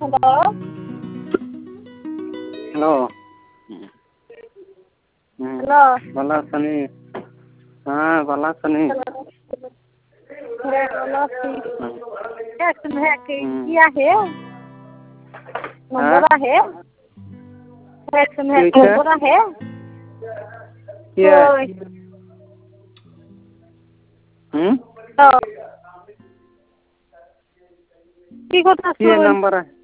hello hello भला सनी हाँ भला सनी किया है नंबर है नंबर है क्या কি কথা কি নাম্বার